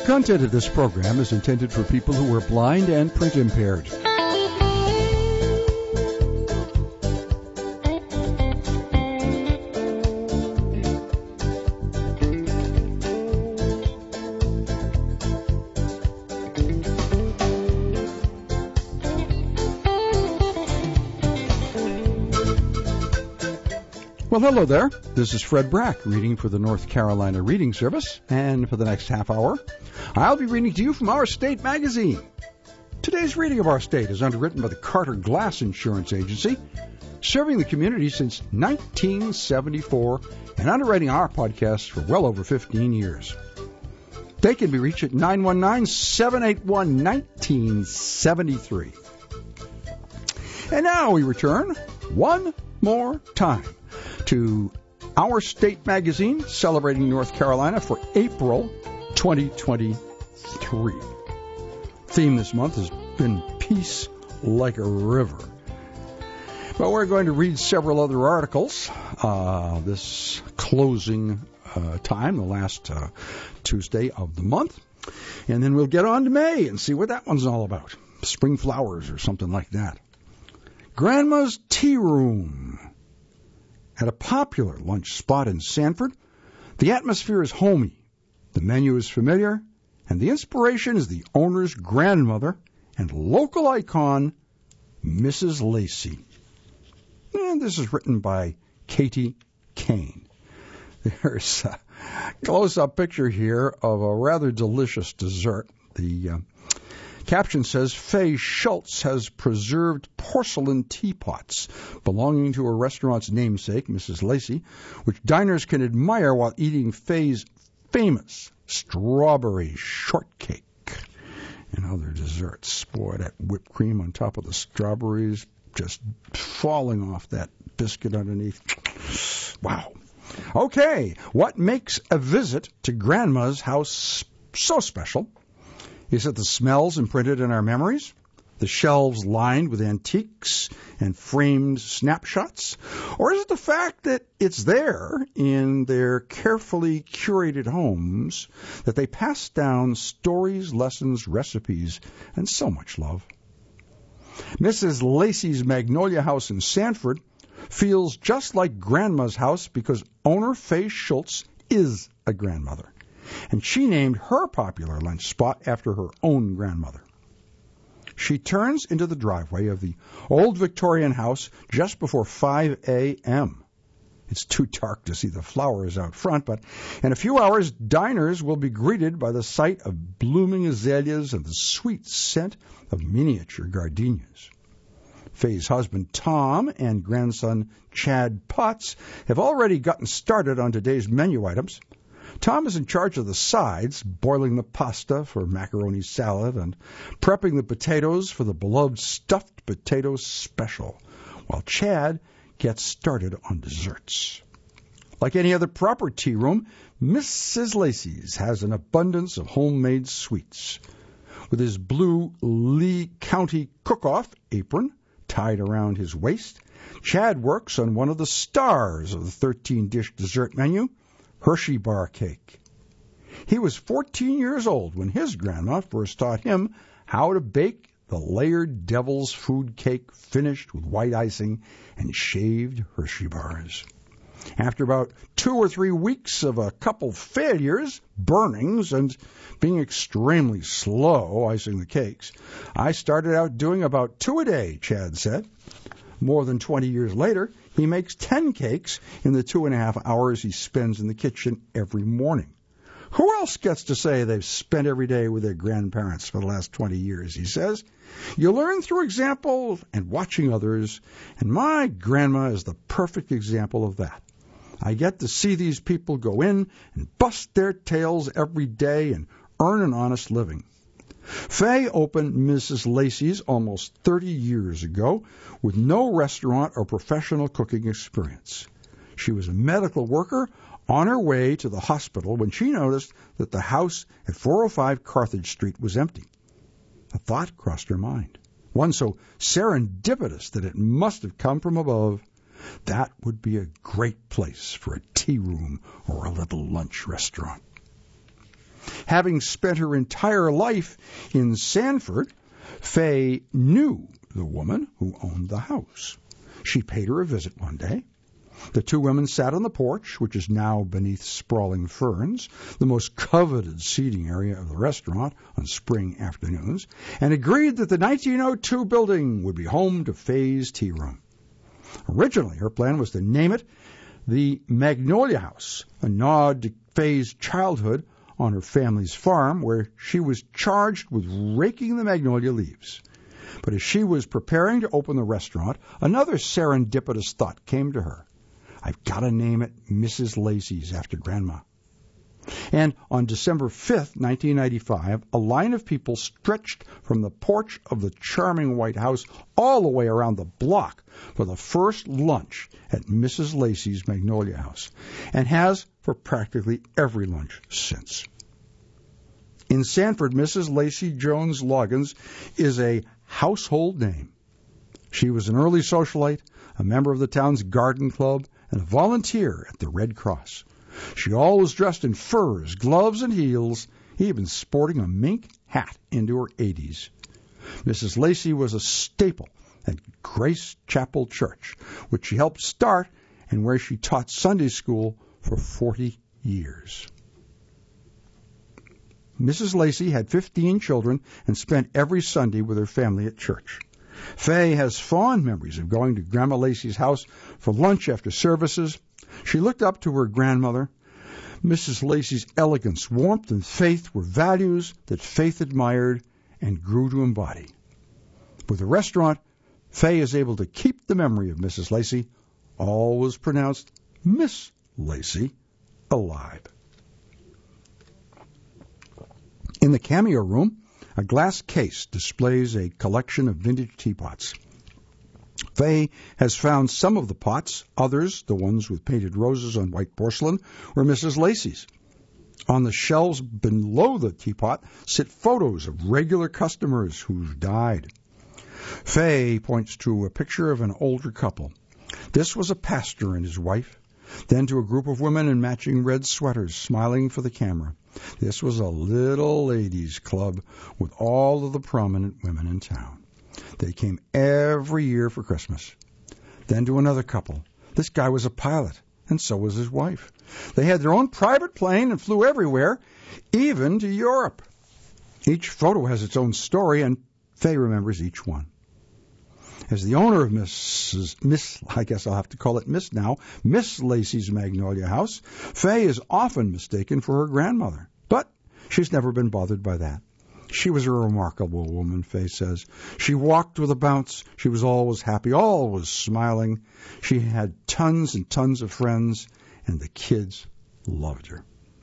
content of this program is intended for people who are blind and print impaired. Well, hello there. This is Fred Brack reading for the North Carolina Reading Service, and for the next half hour, I'll be reading to you from Our State magazine. Today's reading of Our State is underwritten by the Carter Glass Insurance Agency, serving the community since 1974 and underwriting our podcast for well over 15 years. They can be reached at 919-781-1973. And now we return one more time to Our State magazine, celebrating North Carolina for April 2023. Theme this month has been Peace Like a River. But we're going to read several other articles this closing time, the last Tuesday of the month. And then we'll get on to May and see what that one's all about. Spring flowers or something like that. Grandma's Tea Room. At a popular lunch spot in Sanford, the atmosphere is homey, the menu is familiar, and the inspiration is the owner's grandmother and local icon, Mrs. Lacey. And this is written by Katie Kane. There's a close-up picture here of a rather delicious dessert. The caption says, Faye Schultz has preserved porcelain teapots belonging to her restaurant's namesake, Mrs. Lacey, which diners can admire while eating Faye's famous strawberry shortcake and other desserts. Boy, that whipped cream on top of the strawberries just falling off that biscuit underneath. Wow. Okay, what makes a visit to Grandma's house so special? Is it the smells imprinted in our memories? The shelves lined with antiques and framed snapshots? Or is it the fact that it's there in their carefully curated homes that they pass down stories, lessons, recipes, and so much love? Mrs. Lacey's Magnolia House in Sanford feels just like Grandma's house because owner Faye Schultz is a grandmother. And she named her popular lunch spot after her own grandmother. She turns into the driveway of the old Victorian house just before 5 a.m. It's too dark to see the flowers out front, but in a few hours, diners will be greeted by the sight of blooming azaleas and the sweet scent of miniature gardenias. Faye's husband, Tom, and grandson, Chad Potts, have already gotten started on today's menu items. Tom is in charge of the sides, boiling the pasta for macaroni salad and prepping the potatoes for the beloved stuffed potato special, while Chad gets started on desserts. Like any other proper tea room, Mrs. Lacey's has an abundance of homemade sweets. With his blue Lee County cook-off apron tied around his waist, Chad works on one of the stars of the 13-dish dessert menu, Hershey bar cake. He was 14 years old when his grandma first taught him how to bake the layered devil's food cake finished with white icing and shaved Hershey bars. After about 2 or 3 weeks of a couple failures, burnings, and being extremely slow icing the cakes, I started out doing about 2 a day, Chad said. More than 20 years later, he makes 10 cakes in the 2.5 hours he spends in the kitchen every morning. Who else gets to say they've spent every day with their grandparents for the last 20 years, he says. You learn through example and watching others, and my grandma is the perfect example of that. I get to see these people go in and bust their tails every day and earn an honest living. Faye opened Mrs. Lacey's almost 30 years ago with no restaurant or professional cooking experience. She was a medical worker on her way to the hospital when she noticed that the house at 405 Carthage Street was empty. A thought crossed her mind, one so serendipitous that it must have come from above. That would be a great place for a tea room or a little lunch restaurant. Having spent her entire life in Sanford, Fay knew the woman who owned the house. She paid her a visit one day. The two women sat on the porch, which is now beneath sprawling ferns, the most coveted seating area of the restaurant on spring afternoons, and agreed that the 1902 building would be home to Fay's tea room. Originally, her plan was to name it the Magnolia House, a nod to Fay's childhood on her family's farm, where she was charged with raking the magnolia leaves. But as she was preparing to open the restaurant, another serendipitous thought came to her. I've got to name it Mrs. Lacey's after Grandma. And on December 5th, 1995, a line of people stretched from the porch of the charming White House all the way around the block for the first lunch at Mrs. Lacey's Magnolia House, and has for practically every lunch since. In Sanford, Mrs. Lacey Jones Loggins is a household name. She was an early socialite, a member of the town's garden club, and a volunteer at the Red Cross. She always dressed in furs, gloves, and heels, even sporting a mink hat into her 80s. Mrs. Lacey was a staple at Grace Chapel Church, which she helped start and where she taught Sunday school for 40 years. Mrs. Lacey had 15 children and spent every Sunday with her family at church. Fay has fond memories of going to Grandma Lacey's house for lunch after services. She looked up to her grandmother. Mrs. Lacey's elegance, warmth, and faith were values that Faith admired and grew to embody. With the restaurant, Fay is able to keep the memory of Mrs. Lacey, always pronounced Miss Lacey, alive. In the cameo room, a glass case displays a collection of vintage teapots. Fay has found some of the pots, others, the ones with painted roses on white porcelain, were Mrs. Lacey's. On the shelves below the teapot sit photos of regular customers who've died. Fay points to a picture of an older couple. This was a pastor and his wife, then to a group of women in matching red sweaters smiling for the camera. This was a little ladies' club with all of the prominent women in town. They came every year for Christmas. Then to another couple. This guy was a pilot, and so was his wife. They had their own private plane and flew everywhere, even to Europe. Each photo has its own story, and Fay remembers each one. As the owner of I guess I'll have to call it Miss now, Miss Lacey's Magnolia House, Fay is often mistaken for her grandmother. But she's never been bothered by that. She was a remarkable woman, Fay says. She walked with a bounce. She was always happy, always smiling. She had tons and tons of friends, and the kids loved her.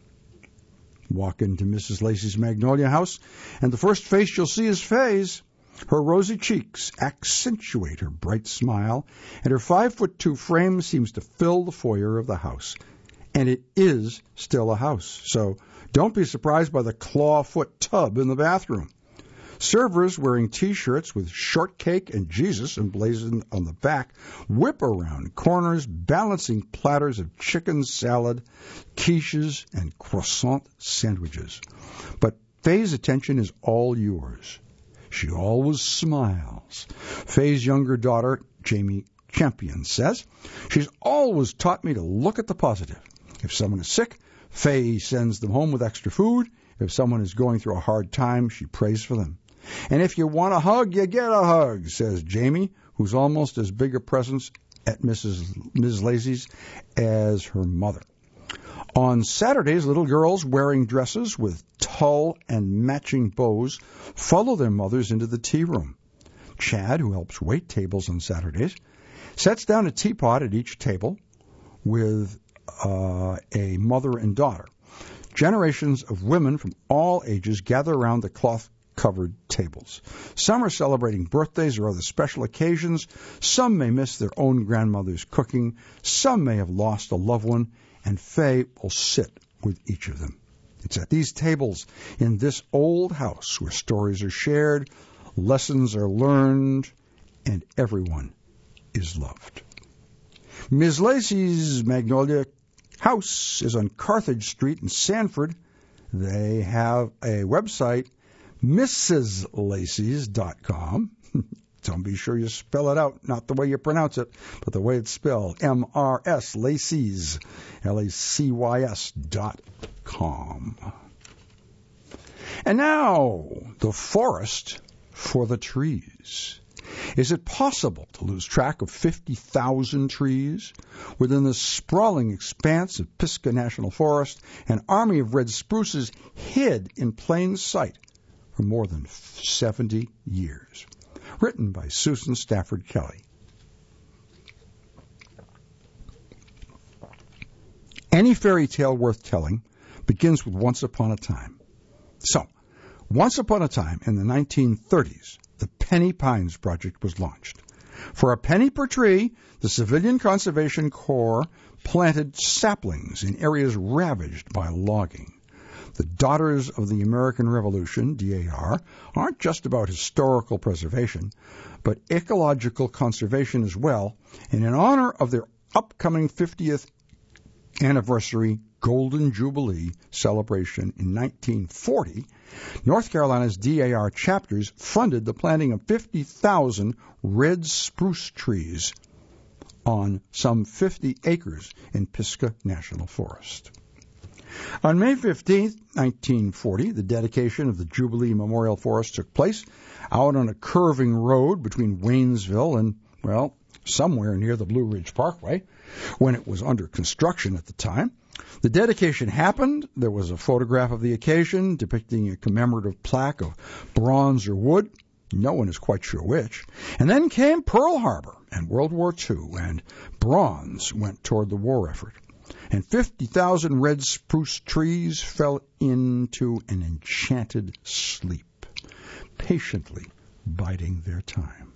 Walk into Mrs. Lacey's Magnolia House, and the first face you'll see is Fay's. Her rosy cheeks accentuate her bright smile, and her 5'2" frame seems to fill the foyer of the house. And it is still a house, so don't be surprised by the clawfoot tub in the bathroom. Servers wearing T-shirts with shortcake and Jesus emblazoned on the back whip around corners, balancing platters of chicken salad, quiches, and croissant sandwiches. But Fay's attention is all yours. She always smiles. Fay's younger daughter, Jamie Champion, says, she's always taught me to look at the positive. If someone is sick, Fay sends them home with extra food. If someone is going through a hard time, she prays for them. And if you want a hug, you get a hug, says Jamie, who's almost as big a presence at Ms. Lacey's as her mother. On Saturdays, little girls wearing dresses with tulle and matching bows follow their mothers into the tea room. Chad, who helps wait tables on Saturdays, sets down a teapot at each table with a mother and daughter. Generations of women from all ages gather around the cloth-covered tables. Some are celebrating birthdays or other special occasions. Some may miss their own grandmother's cooking. Some may have lost a loved one, and Fay will sit with each of them. It's at these tables in this old house where stories are shared, lessons are learned, and everyone is loved. Ms. Lacey's Magnolia House is on Carthage Street in Sanford. They have a website, mrslacys.com. Don't be sure you spell it out, not the way you pronounce it, but the way it's spelled, M-R-S, Lacys, L-A-C-Y-S.com. And now, the forest for the trees. Is it possible to lose track of 50,000 trees? Within the sprawling expanse of Pisgah National Forest, an army of red spruces hid in plain sight for more than 70 years. Written by Susan Stafford Kelly. Any fairy tale worth telling begins with once upon a time. So, once upon a time in the 1930s, the Penny Pines Project was launched. For a penny per tree, the Civilian Conservation Corps planted saplings in areas ravaged by logging. The Daughters of the American Revolution, DAR, aren't just about historical preservation, but ecological conservation as well, and in honor of their upcoming 50th anniversary Golden Jubilee celebration in 1940, North Carolina's DAR chapters funded the planting of 50,000 red spruce trees on some 50 acres in Pisgah National Forest. On May 15, 1940, the dedication of the Jubilee Memorial Forest took place out on a curving road between Waynesville and, well, somewhere near the Blue Ridge Parkway, when it was under construction at the time. The dedication happened. There was a photograph of the occasion depicting a commemorative plaque of bronze or wood. No one is quite sure which. And then came Pearl Harbor and World War II, and bronze went toward the war effort. And 50,000 red spruce trees fell into an enchanted sleep, patiently biding their time.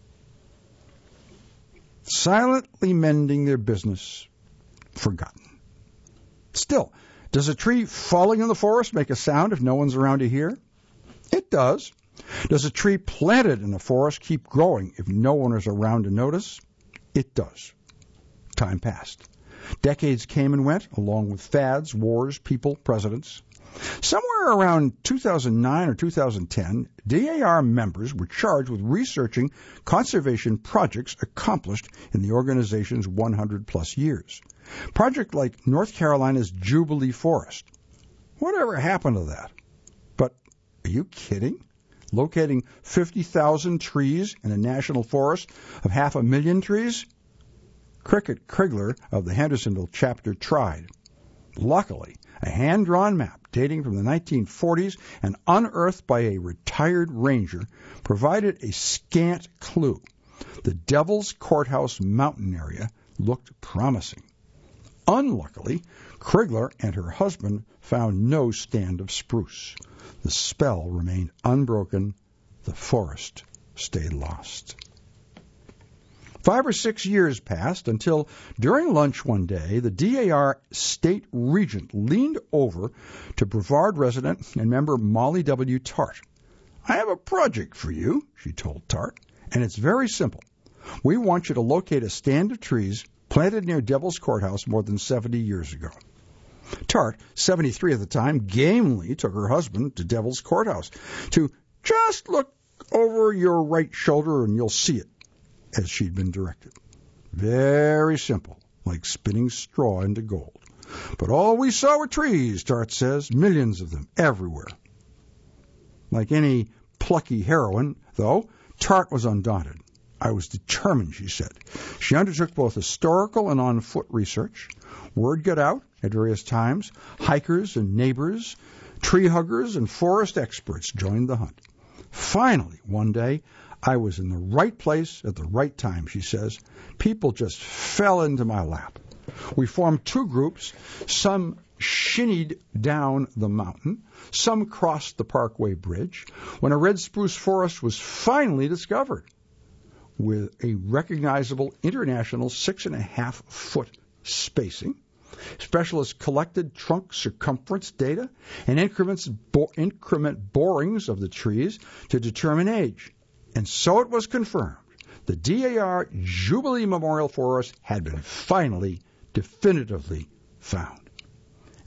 Silently mending their business, forgotten. Still, does a tree falling in the forest make a sound if no one's around to hear? It does. Does a tree planted in the forest keep growing if no one is around to notice? It does. Time passed. Decades came and went, along with fads, wars, people, presidents. Somewhere around 2009 or 2010, DAR members were charged with researching conservation projects accomplished in the organization's 100-plus years. Project like North Carolina's Jubilee Forest. Whatever happened to that? But are you kidding? Locating 50,000 trees in a national forest of 500,000 trees? Cricket Krigler of the Hendersonville chapter tried. Luckily, a hand-drawn map dating from the 1940s and unearthed by a retired ranger provided a scant clue. The Devil's Courthouse mountain area looked promising. Unluckily, Krigler and her husband found no stand of spruce. The spell remained unbroken. The forest stayed lost. 5 or 6 years passed until, during lunch one day, the DAR state regent leaned over to Brevard resident and member Molly W. Tart. "I have a project for you," she told Tart, "and it's very simple. We want you to locate a stand of trees planted near Devil's Courthouse more than 70 years ago." Tart, 73 at the time, gamely took her husband to Devil's Courthouse to just look over your right shoulder and you'll see it, as she'd been directed. Very simple, like spinning straw into gold. But all we saw were trees, Tart says, millions of them everywhere. Like any plucky heroine, though, Tart was undaunted. "I was determined," she said. She undertook both historical and on-foot research. Word got out at various times. Hikers and neighbors, tree huggers, and forest experts joined the hunt. Finally, one day, I was in the right place at the right time, she says. People just fell into my lap. We formed 2 groups. Some shinnied down the mountain. Some crossed the Parkway Bridge. When a red spruce forest was finally discovered, with a recognizable international 6.5-foot spacing, specialists collected trunk circumference data and increment borings of the trees to determine age. And so it was confirmed. The DAR Jubilee Memorial Forest had been finally, definitively found.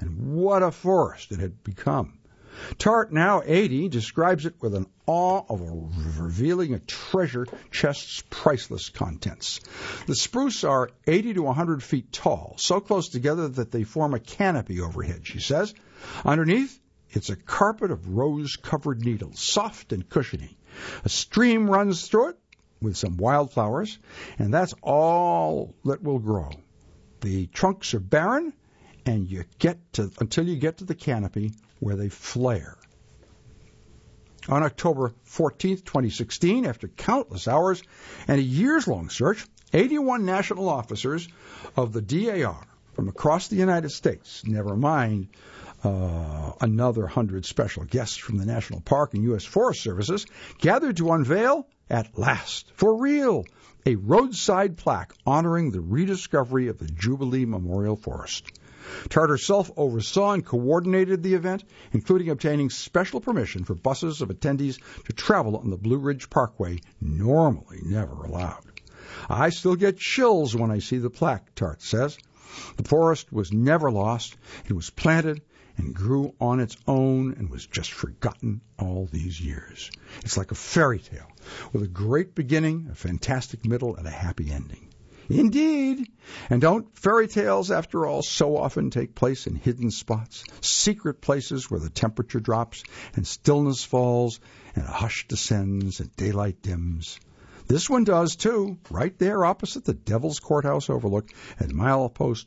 And what a forest it had become. Tart, now 80, describes it with an awe of revealing a treasure chest's priceless contents. The spruce are 80 to 100 feet tall, so close together that they form a canopy overhead, she says. Underneath, it's a carpet of rose-covered needles, soft and cushiony. A stream runs through it with some wildflowers, and that's all that will grow. The trunks are barren, and until you get to the canopy where they flare. On October 14th, 2016, after countless hours and a years-long search, 81 national officers of the DAR from across the United States, never mind another 100 special guests from the National Park and U.S. Forest Services, gathered to unveil, at last, for real, a roadside plaque honoring the rediscovery of the Jubilee Memorial Forest. Tart herself oversaw and coordinated the event, including obtaining special permission for buses of attendees to travel on the Blue Ridge Parkway, normally never allowed. I still get chills when I see the plaque, Tart says. The forest was never lost. It was planted and grew on its own and was just forgotten all these years. It's like a fairy tale with a great beginning, a fantastic middle, and a happy ending. Indeed. And don't fairy tales, after all, so often take place in hidden spots, secret places where the temperature drops and stillness falls and a hush descends and daylight dims? This one does, too, right there opposite the Devil's Courthouse overlook at milepost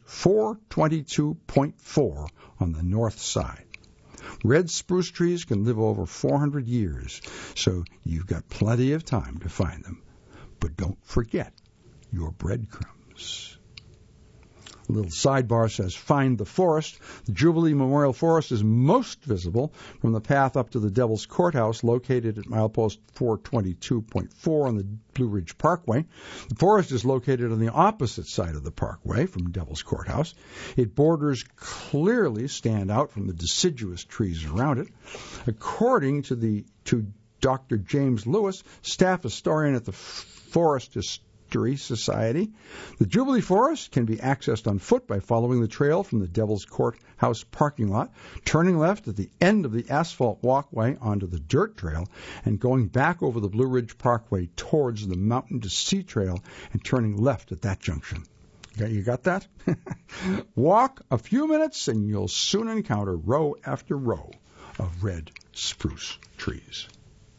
422.4 on the north side. Red spruce trees can live over 400 years, so you've got plenty of time to find them. But don't forget your breadcrumbs. A little sidebar says, find the forest. The Jubilee Memorial Forest is most visible from the path up to the Devil's Courthouse, located at milepost 422.4 on the Blue Ridge Parkway. The forest is located on the opposite side of the parkway from Devil's Courthouse. Its borders clearly stand out from the deciduous trees around it. According to Dr. James Lewis, staff historian at the Forest History Society, the Jubilee Forest can be accessed on foot by following the trail from the Devil's Courthouse parking lot, turning left at the end of the asphalt walkway onto the dirt trail, and going back over the Blue Ridge Parkway towards the Mountain to Sea Trail and turning left at that junction. You got that? Walk a few minutes and you'll soon encounter row after row of red spruce trees.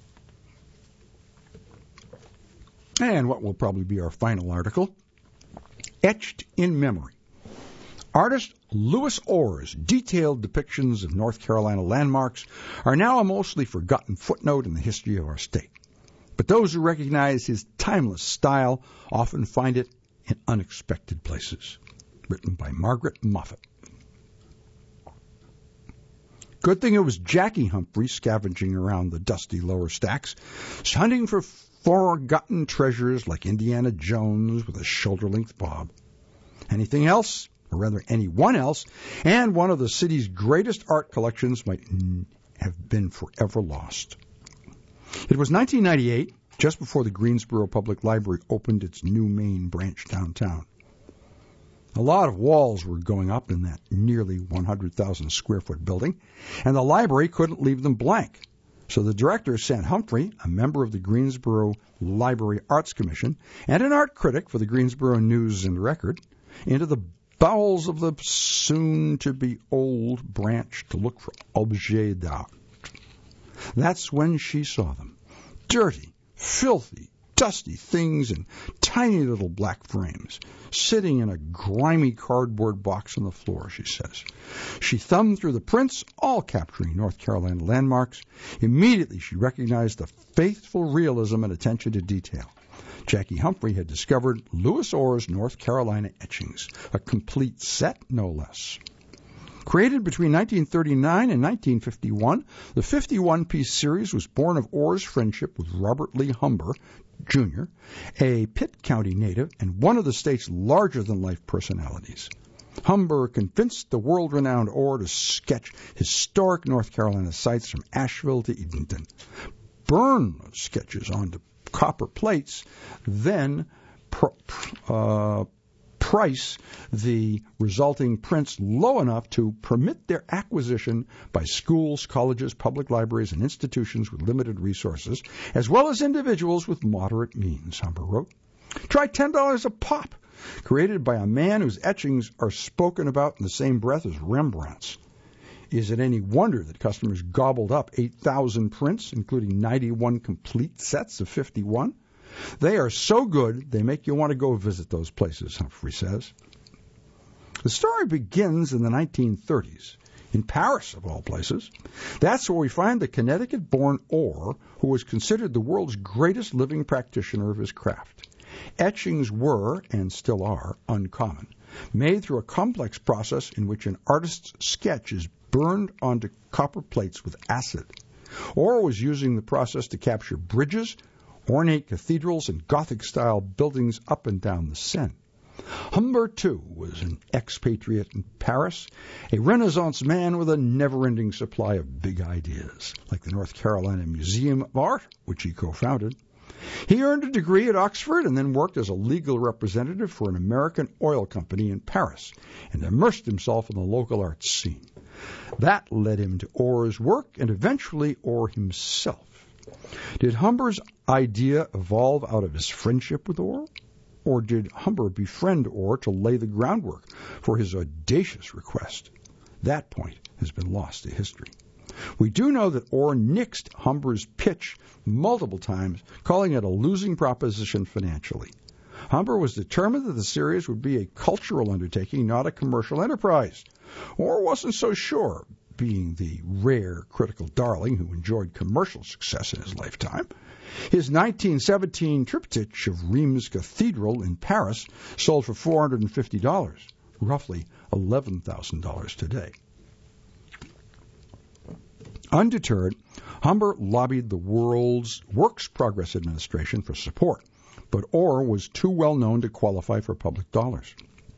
And what will probably be our final article, Etched in Memory. Artist Louis Orr's detailed depictions of North Carolina landmarks are now a mostly forgotten footnote in the history of our state. But those who recognize his timeless style often find it in unexpected places. Written by Margaret Moffat. Good thing it was Jackie Humphrey scavenging around the dusty lower stacks, hunting for forgotten treasures like Indiana Jones with a shoulder-length bob. Anything else, or rather anyone else, and one of the city's greatest art collections might have been forever lost. It was 1998, just before the Greensboro Public Library opened its new main branch downtown. A lot of walls were going up in that nearly 100,000 square foot building, and the library couldn't leave them blank. So the director sent Humphrey, a member of the Greensboro Library Arts Commission, and an art critic for the Greensboro News and Record, into the bowels of the soon-to-be-old branch to look for objets d'art. That's when she saw them. Dirty, filthy, dusty things in tiny little black frames, sitting in a grimy cardboard box on the floor, she says. She thumbed through the prints, all capturing North Carolina landmarks. Immediately she recognized the faithful realism and attention to detail. Jackie Humphrey had discovered Louis Orr's North Carolina etchings, a complete set, no less. Created between 1939 and 1951, the 51-piece series was born of Orr's friendship with Robert Lee Humber, Jr., a Pitt County native and one of the state's larger-than-life personalities. Humber convinced the world-renowned Orr to sketch historic North Carolina sites from Asheville to Edenton, burn those sketches onto copper plates, then price the resulting prints low enough to permit their acquisition by schools, colleges, public libraries, and institutions with limited resources, as well as individuals with moderate means, Humber wrote. Try $10 a pop, created by a man whose etchings are spoken about in the same breath as Rembrandt's. Is it any wonder that customers gobbled up 8,000 prints, including 91 complete sets of 51? They are so good, they make you want to go visit those places, Humphrey says. The story begins in the 1930s, in Paris, of all places. That's where we find the Connecticut-born Orr, who was considered the world's greatest living practitioner of his craft. Etchings were, and still are, uncommon, made through a complex process in which an artist's sketch is burned onto copper plates with acid. Orr was using the process to capture bridges, ornate cathedrals, and Gothic-style buildings up and down the Seine. Humber, too, was an expatriate in Paris, a Renaissance man with a never-ending supply of big ideas, like the North Carolina Museum of Art, which he co-founded. He earned a degree at Oxford and then worked as a legal representative for an American oil company in Paris and immersed himself in the local arts scene. That led him to Orr's work and eventually Orr himself. Did Humber's idea evolve out of his friendship with Orr? Or did Humber befriend Orr to lay the groundwork for his audacious request? That point has been lost to history. We do know that Orr nixed Humber's pitch multiple times, calling it a losing proposition financially. Humber was determined that the series would be a cultural undertaking, not a commercial enterprise. Orr wasn't so sure, being the rare critical darling who enjoyed commercial success in his lifetime. His 1917 triptych of Rheims Cathedral in Paris sold for $450, roughly $11,000 today. Undeterred, Humber lobbied the world's Works Progress Administration for support, but Orr was too well known to qualify for public dollars.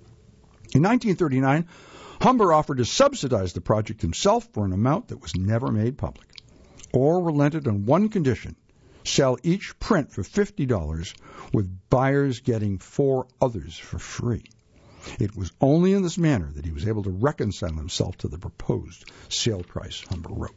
In 1939, Humber offered to subsidize the project himself for an amount that was never made public. Orr relented on one condition: sell each print for $50, with buyers getting 4 others for free. It was only in this manner that he was able to reconcile himself to the proposed sale price, Humber wrote.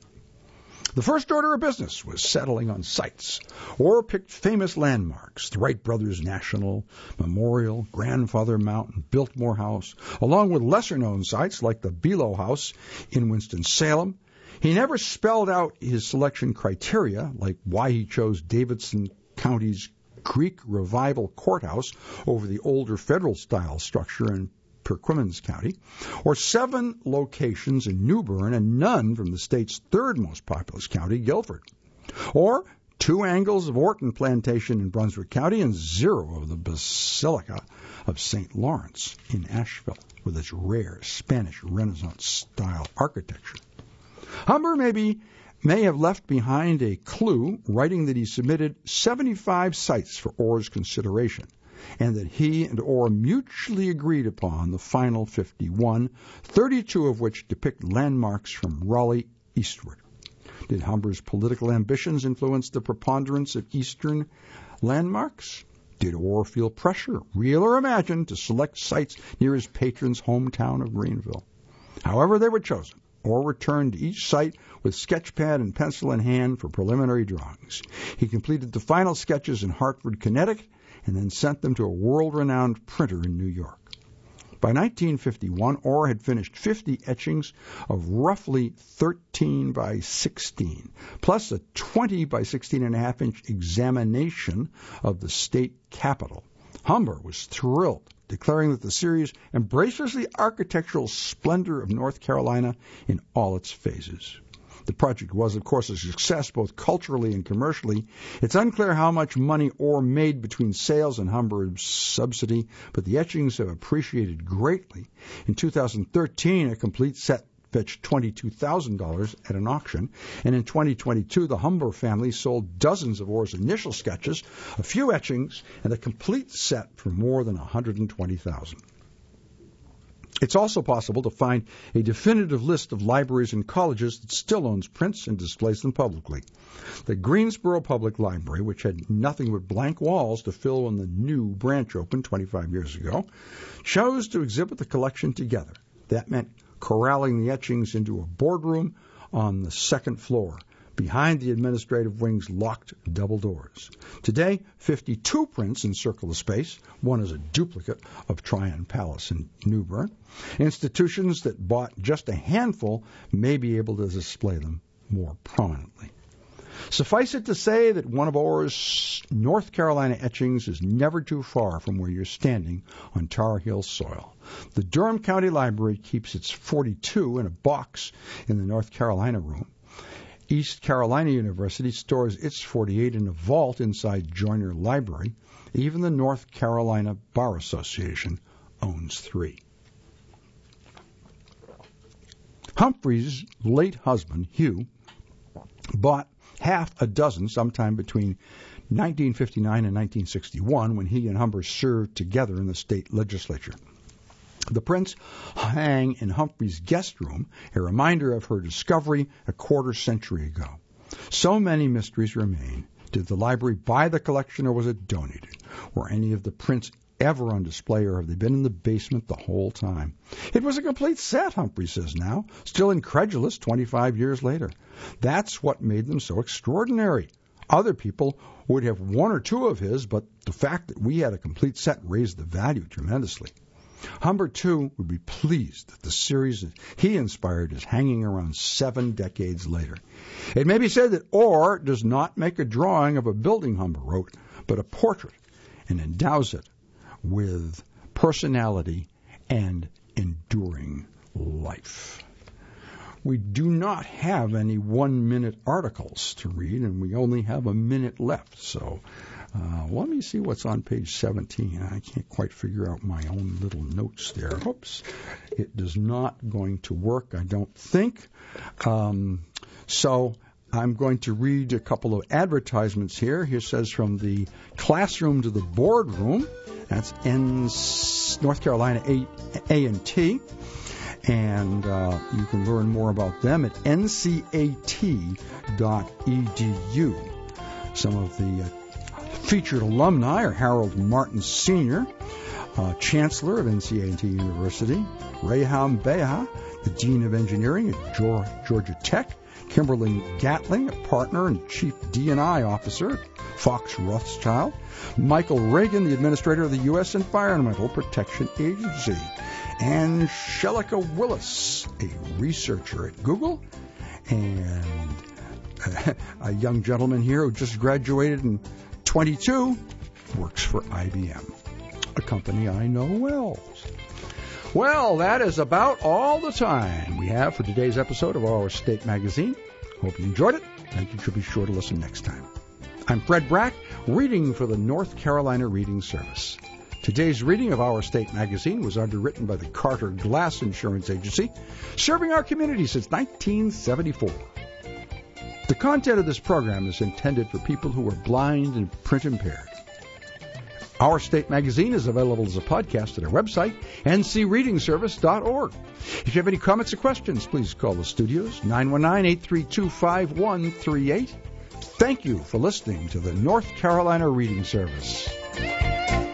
The first order of business was settling on sites. Orr picked famous landmarks, the Wright Brothers National Memorial, Grandfather Mountain, Biltmore House, along with lesser-known sites like the Below House in Winston-Salem. He never spelled out his selection criteria, like why he chose Davidson County's Greek Revival Courthouse over the older federal-style structure in Perquimans County, or 7 locations in New Bern and none from the state's third most populous county, Guilford, or 2 angles of Orton Plantation in Brunswick County and 0 of the Basilica of St. Lawrence in Asheville, with its rare Spanish Renaissance-style architecture. Humber may have left behind a clue, writing that he submitted 75 sites for Orr's consideration, and that he and Orr mutually agreed upon the final 51, 32 of which depict landmarks from Raleigh eastward. Did Humber's political ambitions influence the preponderance of eastern landmarks? Did Orr feel pressure, real or imagined, to select sites near his patron's hometown of Greenville? However they were chosen, Orr returned to each site with sketchpad and pencil in hand for preliminary drawings. He completed the final sketches in Hartford, Connecticut, and then sent them to a world-renowned printer in New York. By 1951, Orr had finished 50 etchings of roughly 13 by 16, plus a 20 by 16.5-inch examination of the state capitol. Humber was thrilled, declaring that the series embraces the architectural splendor of North Carolina in all its phases. The project was, of course, a success both culturally and commercially. It's unclear how much money Orr made between sales and Humber's subsidy, but the etchings have appreciated greatly. In 2013, a complete set fetched $22,000 at an auction, and in 2022, the Humber family sold dozens of Orr's initial sketches, a few etchings, and a complete set for more than $120,000. It's also possible to find a definitive list of libraries and colleges that still owns prints and displays them publicly. The Greensboro Public Library, which had nothing but blank walls to fill when the new branch opened 25 years ago, chose to exhibit the collection together. That meant corralling the etchings into a boardroom on the second floor, behind the administrative wing's locked double doors. Today, 52 prints encircle the space. One is a duplicate of Tryon Palace in New Bern. Institutions that bought just a handful may be able to display them more prominently. Suffice it to say that one of Orr's North Carolina etchings is never too far from where you're standing on Tar Heel soil. The Durham County Library keeps its 42 in a box in the North Carolina room. East Carolina University stores its 48 in a vault inside Joyner Library. Even the North Carolina Bar Association owns 3. Humphrey's late husband, Hugh, bought half a dozen sometime between 1959 and 1961 when he and Humber served together in the state legislature. The prints hang in Humphrey's guest room, a reminder of her discovery a quarter century ago. So many mysteries remain. Did the library buy the collection or was it donated? Were any of the prints ever on display or have they been in the basement the whole time? It was a complete set, Humphrey says now, still incredulous 25 years later. That's what made them so extraordinary. Other people would have 1 or 2 of his, but the fact that we had a complete set raised the value tremendously. Humber, too, would be pleased that the series that he inspired is hanging around 7 decades later. It may be said that Orr does not make a drawing of a building, Humber wrote, but a portrait, and endows it with personality and enduring life. We do not have any 1-minute articles to read, and we only have a minute left, so let me see what's on page 17. I can't quite figure out my own little notes there. Oops. It is not going to work, I don't think. So I'm going to read a couple of advertisements here. Here says from the classroom to the boardroom. That's North Carolina A&T. And you can learn more about them at ncat.edu. Some of the featured alumni are Harold Martin Sr., Chancellor of NCAT University, Reham Beha, the Dean of Engineering at Georgia Tech, Kimberly Gatling, a partner and Chief D&I Officer at Fox Rothschild, Michael Reagan, the Administrator of the U.S. Environmental Protection Agency, and Angelica Willis, a researcher at Google, and a young gentleman here who just graduated in 22 works for IBM, a company I know well. Well, that is about all the time we have for today's episode of Our State Magazine. Hope you enjoyed it, and you should be sure to listen next time. I'm Fred Brack, reading for the North Carolina Reading Service. Today's reading of Our State Magazine was underwritten by the Carter Glass Insurance Agency, serving our community since 1974. The content of this program is intended for people who are blind and print impaired. Our State Magazine is available as a podcast at our website, ncreadingservice.org. If you have any comments or questions, please call the studios, 919-832-5138. Thank you for listening to the North Carolina Reading Service.